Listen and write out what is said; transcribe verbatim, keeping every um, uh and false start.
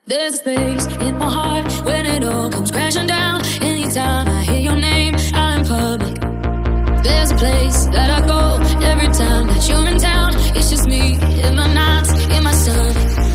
There's a space in my heart when it all comes crashing down. Anytime I hear your name out in public, there's a place that I go every time that you're in town. It's just me in my nights, in my stomach.